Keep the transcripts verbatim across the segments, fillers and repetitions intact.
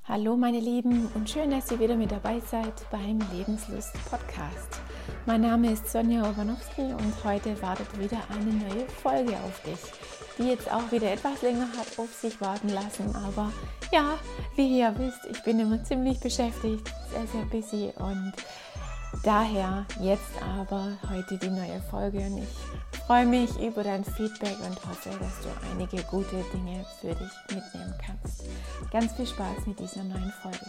Hallo meine Lieben und schön, dass ihr wieder mit dabei seid beim Lebenslust Podcast. Mein Name ist Sonja Obanowski und heute wartet wieder eine neue Folge auf dich, die jetzt auch wieder etwas länger hat auf sich warten lassen. Aber ja, wie ihr wisst, ich bin immer ziemlich beschäftigt, sehr, sehr busy und daher jetzt aber heute die neue Folge und ich freue mich über dein Feedback und hoffe, dass du einige gute Dinge für dich mitnehmen kannst. Ganz viel Spaß mit dieser neuen Folge.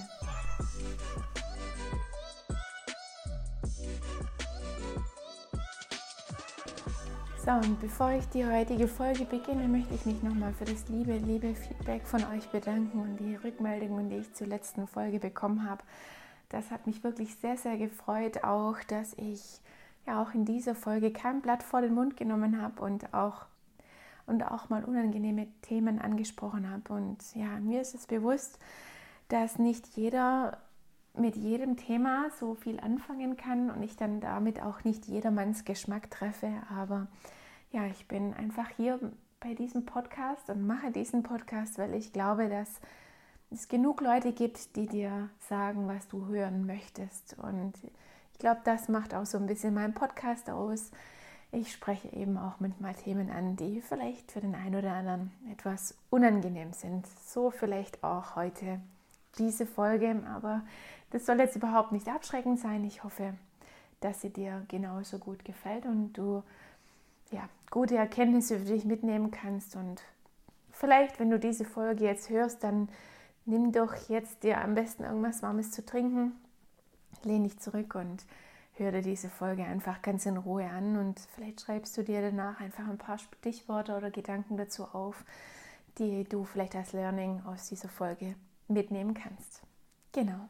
So, und bevor ich die heutige Folge beginne, möchte ich mich nochmal für das liebe, liebe Feedback von euch bedanken und die Rückmeldungen, die ich zur letzten Folge bekommen habe. Das hat mich wirklich sehr, sehr gefreut, auch, dass ich ja auch in dieser Folge kein Blatt vor den Mund genommen habe und auch, und auch mal unangenehme Themen angesprochen habe. Und ja, mir ist es bewusst, dass nicht jeder mit jedem Thema so viel anfangen kann und ich dann damit auch nicht jedermanns Geschmack treffe. Aber ja, ich bin einfach hier bei diesem Podcast und mache diesen Podcast, weil ich glaube, dass es genug Leute gibt, die dir sagen, was du hören möchtest. Und ich glaube, das macht auch so ein bisschen meinen Podcast aus. Ich spreche eben auch manchmal Themen an, die vielleicht für den einen oder anderen etwas unangenehm sind. So vielleicht auch heute diese Folge, aber das soll jetzt überhaupt nicht abschreckend sein. Ich hoffe, dass sie dir genauso gut gefällt und du ja, gute Erkenntnisse für dich mitnehmen kannst. Und vielleicht, wenn du diese Folge jetzt hörst, dann nimm doch jetzt dir am besten irgendwas Warmes zu trinken, lehn dich zurück und hör dir diese Folge einfach ganz in Ruhe an und vielleicht schreibst du dir danach einfach ein paar Stichworte oder Gedanken dazu auf, die du vielleicht als Learning aus dieser Folge mitnehmen kannst. Genau.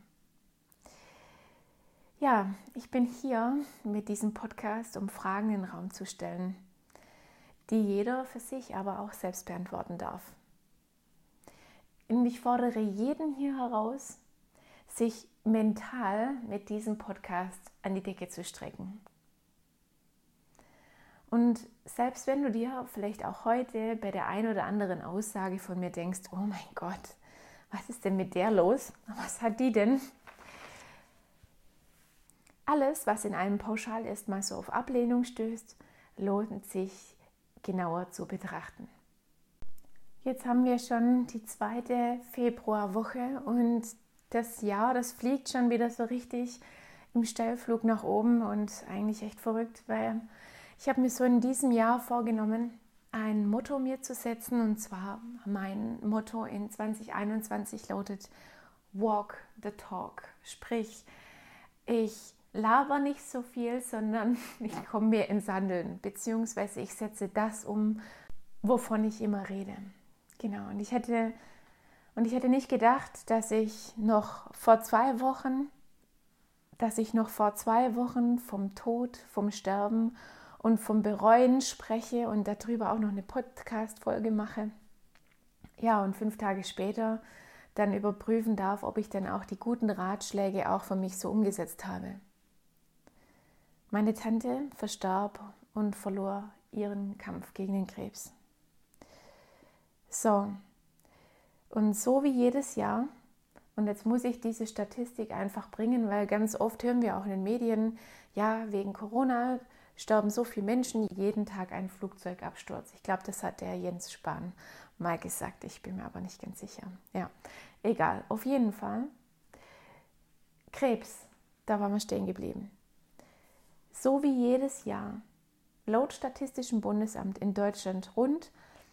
Ja, ich bin hier mit diesem Podcast, um Fragen in den Raum zu stellen, die jeder für sich aber auch selbst beantworten darf. Und ich fordere jeden hier heraus, sich mental mit diesem Podcast an die Decke zu strecken. Und selbst wenn du dir vielleicht auch heute bei der einen oder anderen Aussage von mir denkst, oh mein Gott, was ist denn mit der los? Was hat die denn? Alles, was in einem pauschal erstmal so auf Ablehnung stößt, lohnt sich genauer zu betrachten. Jetzt haben wir schon die zweite Februarwoche und das Jahr, das fliegt schon wieder so richtig im Steilflug nach oben und eigentlich echt verrückt, weil ich habe mir so in diesem Jahr vorgenommen, ein Motto mir zu setzen und zwar mein Motto in zwanzig einundzwanzig lautet Walk the Talk, sprich ich laber nicht so viel, sondern ich komme mir ins Handeln, beziehungsweise ich setze das um, wovon ich immer rede. Genau, und ich hätte, und ich hätte nicht gedacht, dass ich noch vor zwei Wochen, dass ich noch vor zwei Wochen vom Tod, vom Sterben und vom Bereuen spreche und darüber auch noch eine Podcast-Folge mache. Ja, und fünf Tage später dann überprüfen darf, ob ich dann auch die guten Ratschläge auch für mich so umgesetzt habe. Meine Tante verstarb und verlor ihren Kampf gegen den Krebs. So, und so wie jedes Jahr, und jetzt muss ich diese Statistik einfach bringen, weil ganz oft hören wir auch in den Medien, ja, wegen Corona sterben so viele Menschen, jeden Tag ein Flugzeugabsturz. Ich glaube, das hat der Jens Spahn mal gesagt, ich bin mir aber nicht ganz sicher. Ja, egal, auf jeden Fall. Krebs, da waren wir stehen geblieben. So wie jedes Jahr, laut Statistischem Bundesamt in Deutschland rund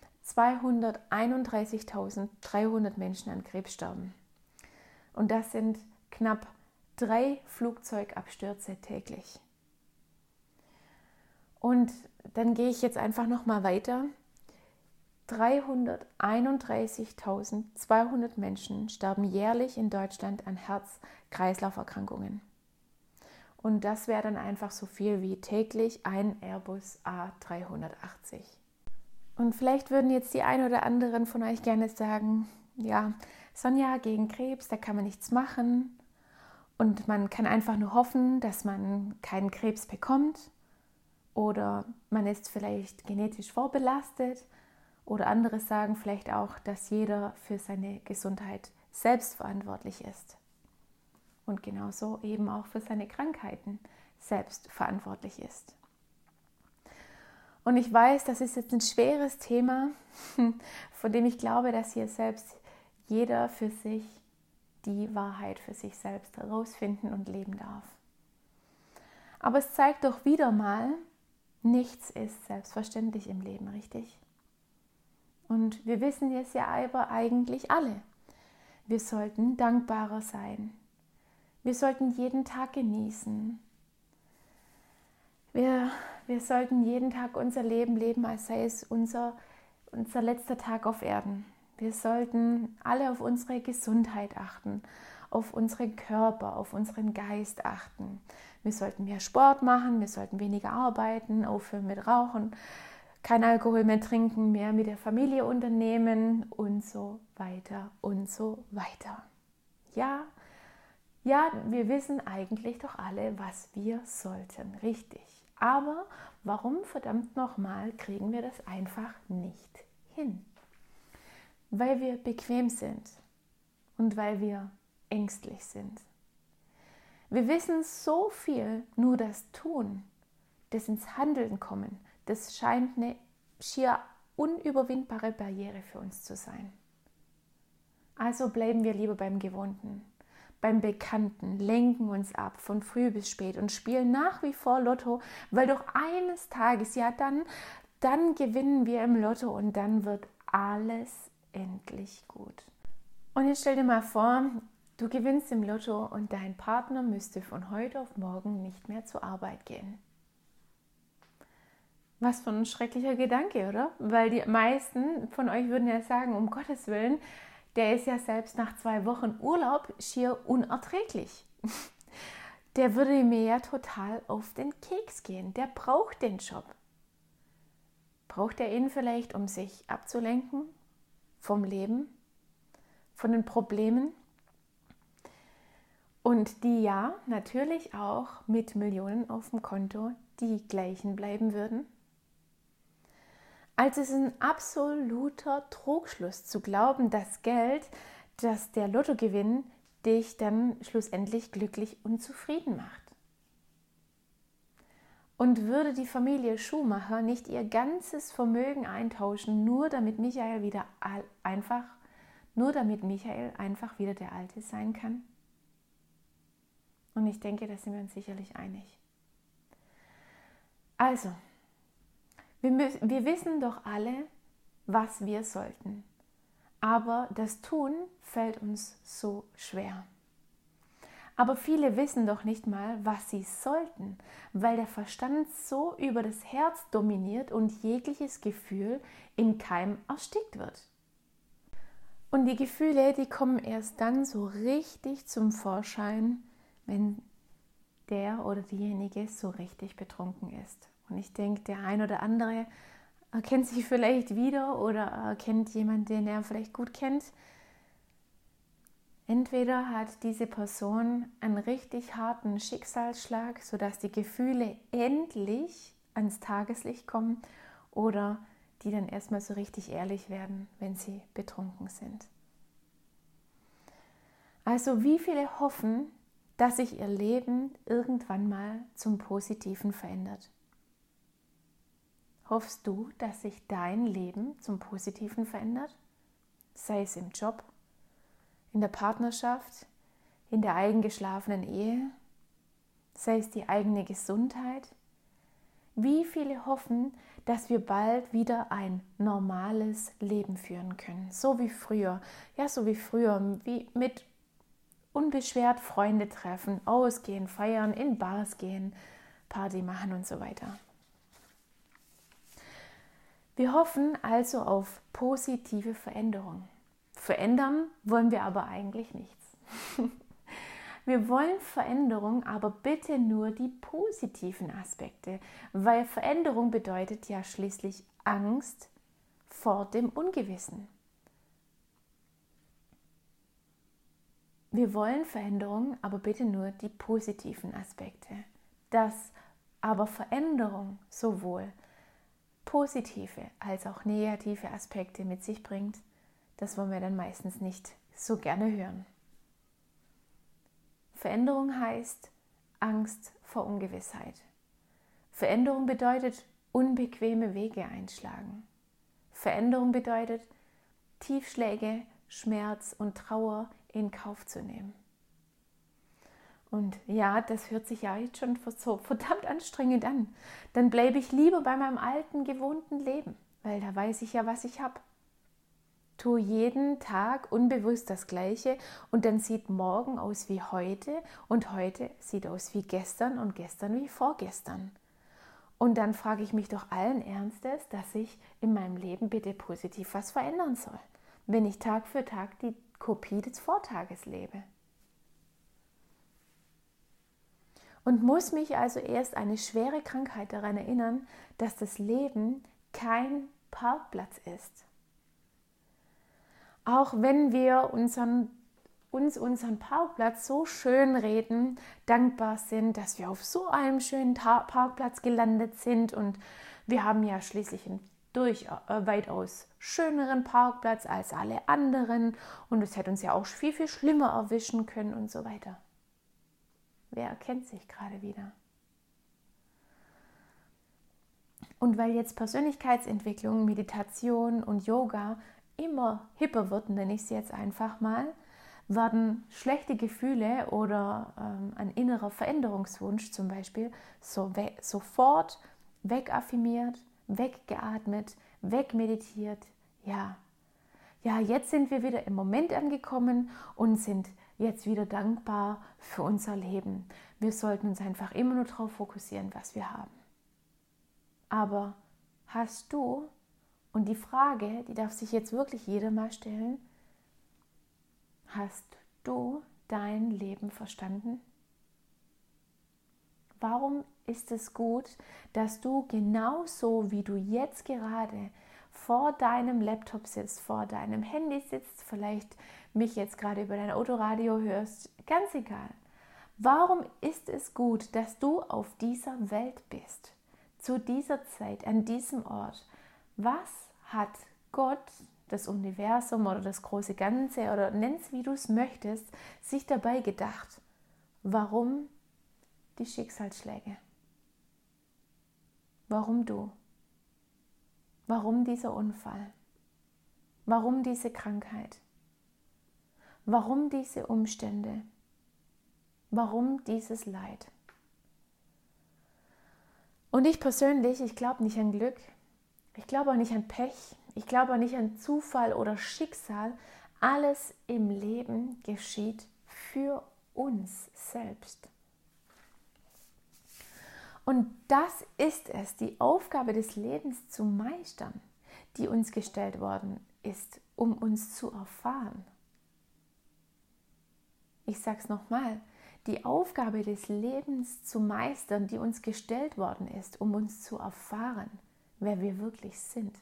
zweihunderteinunddreißigtausenddreihundert Menschen an Krebs sterben. Und das sind knapp drei Flugzeugabstürze täglich. Und dann gehe ich jetzt einfach nochmal weiter. dreihunderteinunddreißigtausendzweihundert Menschen sterben jährlich in Deutschland an Herz-Kreislauf-Erkrankungen. Und das wäre dann einfach so viel wie täglich ein Airbus A dreihundertachtzig. Und vielleicht würden jetzt die ein oder anderen von euch gerne sagen, ja, Sonja, gegen Krebs, da kann man nichts machen und man kann einfach nur hoffen, dass man keinen Krebs bekommt oder man ist vielleicht genetisch vorbelastet oder andere sagen vielleicht auch, dass jeder für seine Gesundheit selbstverantwortlich ist. Und genauso eben auch für seine Krankheiten selbstverantwortlich ist. Und ich weiß, das ist jetzt ein schweres Thema, von dem ich glaube, dass hier selbst jeder für sich die Wahrheit für sich selbst herausfinden und leben darf. Aber es zeigt doch wieder mal, nichts ist selbstverständlich im Leben, richtig? Und wir wissen es ja aber eigentlich alle. Wir sollten dankbarer sein. Wir sollten jeden Tag genießen. Wir, wir sollten jeden Tag unser Leben leben, als sei es unser, unser letzter Tag auf Erden. Wir sollten alle auf unsere Gesundheit achten, auf unseren Körper, auf unseren Geist achten. Wir sollten mehr Sport machen, wir sollten weniger arbeiten, aufhören mit Rauchen, kein Alkohol mehr trinken, mehr mit der Familie unternehmen und so weiter und so weiter. Ja, ja, wir wissen eigentlich doch alle, was wir sollten, richtig. Aber warum verdammt nochmal kriegen wir das einfach nicht hin? Weil wir bequem sind und weil wir ängstlich sind. Wir wissen so viel, nur das Tun, das ins Handeln kommen, das scheint eine schier unüberwindbare Barriere für uns zu sein. Also bleiben wir lieber beim Gewohnten, beim Bekannten, lenken uns ab von früh bis spät und spielen nach wie vor Lotto, weil doch eines Tages, ja dann, dann gewinnen wir im Lotto und dann wird alles endlich gut. Und jetzt stell dir mal vor, du gewinnst im Lotto und dein Partner müsste von heute auf morgen nicht mehr zur Arbeit gehen. Was für ein schrecklicher Gedanke, oder? Weil die meisten von euch würden ja sagen, um Gottes Willen, der ist ja selbst nach zwei Wochen Urlaub schier unerträglich. Der würde mir ja total auf den Keks gehen. Der braucht den Job. Braucht er ihn vielleicht, um sich abzulenken vom Leben, von den Problemen? Und die ja natürlich auch mit Millionen auf dem Konto die gleichen bleiben würden. Also es ist ein absoluter Trugschluss zu glauben, dass Geld, dass der Lottogewinn dich dann schlussendlich glücklich und zufrieden macht. Und würde die Familie Schumacher nicht ihr ganzes Vermögen eintauschen, nur damit Michael wieder einfach, nur damit Michael einfach wieder der Alte sein kann? Und ich denke, da sind wir uns sicherlich einig. Also, wir, müssen, wir wissen doch alle, was wir sollten. Aber das Tun fällt uns so schwer. Aber viele wissen doch nicht mal, was sie sollten, weil der Verstand so über das Herz dominiert und jegliches Gefühl im Keim erstickt wird. Und die Gefühle, die kommen erst dann so richtig zum Vorschein, wenn der oder diejenige so richtig betrunken ist. Und ich denke, der ein oder andere erkennt sich vielleicht wieder oder erkennt jemanden, den er vielleicht gut kennt. Entweder hat diese Person einen richtig harten Schicksalsschlag, sodass die Gefühle endlich ans Tageslicht kommen, oder die dann erstmal so richtig ehrlich werden, wenn sie betrunken sind. Also wie viele hoffen, dass sich ihr Leben irgendwann mal zum Positiven verändert? Hoffst du, dass sich dein Leben zum Positiven verändert? Sei es im Job, in der Partnerschaft, in der eigengeschlafenen Ehe, sei es die eigene Gesundheit. Wie viele hoffen, dass wir bald wieder ein normales Leben führen können, so wie früher, ja, so wie früher, wie mit unbeschwert Freunde treffen, ausgehen, feiern, in Bars gehen, Party machen und so weiter. Wir hoffen also auf positive Veränderung. Verändern wollen wir aber eigentlich nichts. Wir wollen Veränderung, aber bitte nur die positiven Aspekte, weil Veränderung bedeutet ja schließlich Angst vor dem Ungewissen. Wir wollen Veränderung, aber bitte nur die positiven Aspekte. Dass aber Veränderung sowohl positive als auch negative Aspekte mit sich bringt, das wollen wir dann meistens nicht so gerne hören. Veränderung heißt Angst vor Ungewissheit. Veränderung bedeutet unbequeme Wege einschlagen. Veränderung bedeutet Tiefschläge, Schmerz und Trauer in Kauf zu nehmen. Und ja, das hört sich ja jetzt schon so verdammt anstrengend an. Dann bleibe ich lieber bei meinem alten, gewohnten Leben, weil da weiß ich ja, was ich habe. Tu jeden Tag unbewusst das Gleiche und dann sieht morgen aus wie heute und heute sieht aus wie gestern und gestern wie vorgestern. Und dann frage ich mich doch allen Ernstes, dass ich in meinem Leben bitte positiv was verändern soll, wenn ich Tag für Tag die Kopie des Vortages lebe. Und muss mich also erst eine schwere Krankheit daran erinnern, dass das Leben kein Parkplatz ist. Auch wenn wir unseren, uns unseren Parkplatz so schön reden, dankbar sind, dass wir auf so einem schönen Ta- Parkplatz gelandet sind und wir haben ja schließlich einen durch äh, weitaus schöneren Parkplatz als alle anderen und es hätte uns ja auch viel, viel schlimmer erwischen können und so weiter. Wer erkennt sich gerade wieder? Und weil jetzt Persönlichkeitsentwicklung, Meditation und Yoga immer hipper wird, nenne ich es jetzt einfach mal, werden schlechte Gefühle oder ähm, ein innerer Veränderungswunsch zum Beispiel so we- sofort wegaffirmiert, weggeatmet, wegmeditiert. Ja. ja, jetzt sind wir wieder im Moment angekommen und sind jetzt wieder dankbar für unser Leben. Wir sollten uns einfach immer nur darauf fokussieren, was wir haben. Aber hast du, und die Frage, die darf sich jetzt wirklich jeder mal stellen, hast du dein Leben verstanden? Warum ist es gut, dass du genauso wie du jetzt gerade vor deinem Laptop sitzt, vor deinem Handy sitzt, vielleicht mich jetzt gerade über dein Autoradio hörst, ganz egal. Warum ist es gut, dass du auf dieser Welt bist, zu dieser Zeit, an diesem Ort? Was hat Gott, das Universum oder das große Ganze oder nenn es wie du es möchtest, sich dabei gedacht? Warum die Schicksalsschläge? Warum du? Warum dieser Unfall? Warum diese Krankheit? Warum diese Umstände? Warum dieses Leid? Und ich persönlich, ich glaube nicht an Glück. Ich glaube auch nicht an Pech. Ich glaube auch nicht an Zufall oder Schicksal. Alles im Leben geschieht für uns selbst. Und das ist es, die Aufgabe des Lebens zu meistern, die uns gestellt worden ist, um uns zu erfahren. Ich sage es nochmal, die Aufgabe des Lebens zu meistern, die uns gestellt worden ist, um uns zu erfahren, wer wir wirklich sind.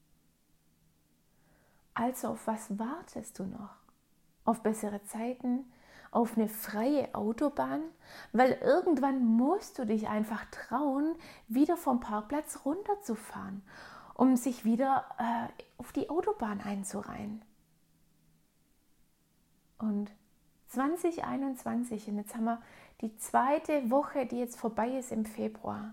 Also auf was wartest du noch? Auf bessere Zeiten? Auf eine freie Autobahn? Weil irgendwann musst du dich einfach trauen, wieder vom Parkplatz runterzufahren, um sich wieder äh, auf die Autobahn einzureihen. Und zwanzig einundzwanzig, und jetzt haben wir die zweite Woche, die jetzt vorbei ist im Februar.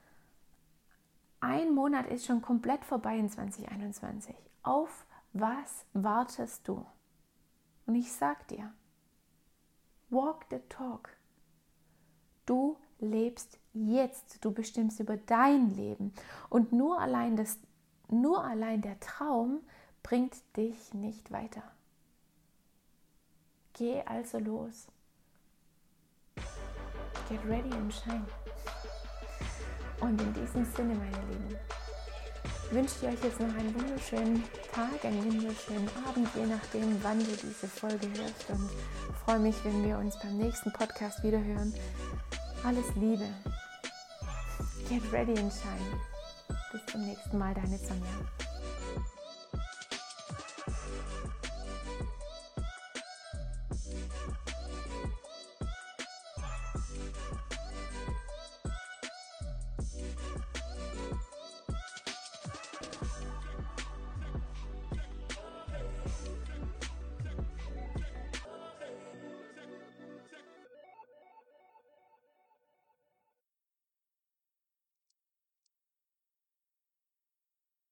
Ein Monat ist schon komplett vorbei in zwanzig einundzwanzig. Auf was wartest du? Und ich sag dir, walk the talk. Du lebst jetzt, du bestimmst über dein Leben. Und nur allein, das, nur allein der Traum bringt dich nicht weiter. Geh also los. Get ready and shine. Und in diesem Sinne, meine Lieben, wünsche ich euch jetzt noch einen wunderschönen Tag, einen wunderschönen Abend, je nachdem, wann du diese Folge hörst. Und freue mich, wenn wir uns beim nächsten Podcast wieder hören. Alles Liebe. Get ready and shine. Bis zum nächsten Mal, deine Sonja.